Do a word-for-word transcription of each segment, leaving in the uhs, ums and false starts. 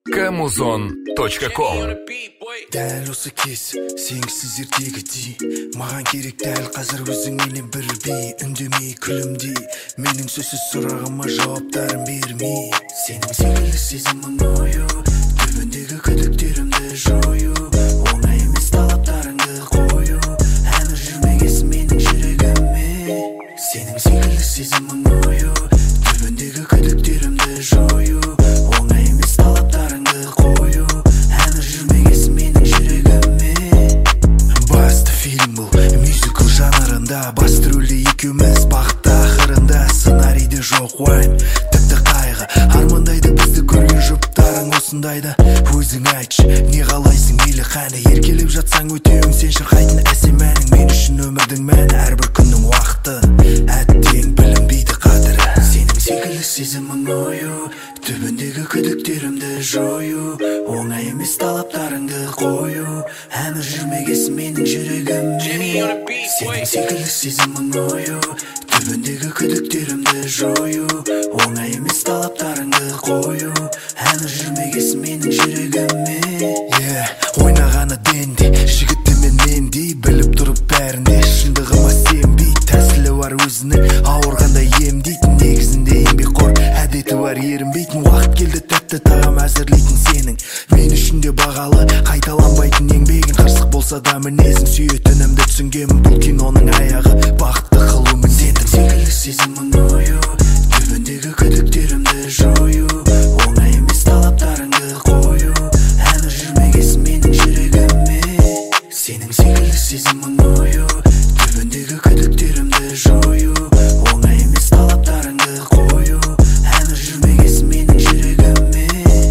камузон точка ком. Дәл осы кез сенгісіз ертегідей, маған керек дәл қазір өзіңменен бірдей. Үндемей күлімдей, менің сөзсіз сұрағыма жауаптарын бермей. Сенің секілді сезімің ойу, түбіндегі күдіктерімді жою. Оңай емес талаптарыңды қою, әмір жүрмегесін менің жүрегіме. Сенің секілді сезімің ойу, түбіндегі күдіктерімді жою. Оңай емес талаптарыңды қою, әмір жүрмегесін менің жүрегіме. Басты фильм бұл, мюзикл жанрында, басты рөлде екеуміз бақытты ақырында. Сценарийде жоқ уайым, тіпті қайғы, армандайды бізді көрген жұптарың осындайда. Өзің айтшы, не қалайсың мейлі қане, еркелеп жатсаң өтеуің сен шырқайтын әсем әнің. Мен үшін өмірдің мәні, әрбір күннің уақыты, әттең білінбейді қадірі. Сенің секілді сезімің ойу, түбіндегі күдіктерімді жою. Оңай емес талаптарыңды қою, әмір жүрмегесін менің жүрегіме. Сенің секілді сезімің ойу, түбіндегі күдіктерімді жою. Оңай емес талаптарыңды қою, әмір жүрмегесін менің жүрегіме. Yeah, ойнағаны денде, жігітті мен мендей, біліп тұрып бәрінде шындығыма сенбей. Тәсілі бар өзінің, ауырғанда емдейтін, негізінде еңбекқор, әдеті бар ерінбейтін. Уақыт келді тәтті тағам әзірлейтін сенің, мен үшін де бағалы, қайталанбайтын еңбегін. Қырсық болса да мінезің сүйетінімді түсінгенмін, бұл киноның аяғы бақытты қылу міндетім. Секілді сезімің ойу, түбіндегі күдіктерімді жою. Оңай емес талаптарыңды қою, әмір жүрмегесін менің жүрегіме. Сенің секілді сезімің ойу, түбіндегі күдіктерімді жою. Оңай емес талаптарыңды қою, әмір жүрмегесін менің жүрегіме.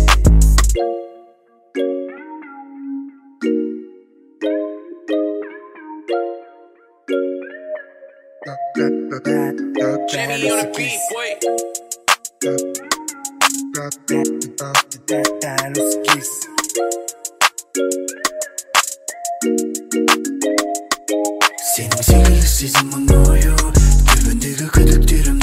Jenny on the beat, boy. Сенің секілді сезімің ойу, түбіндегі күдіктерім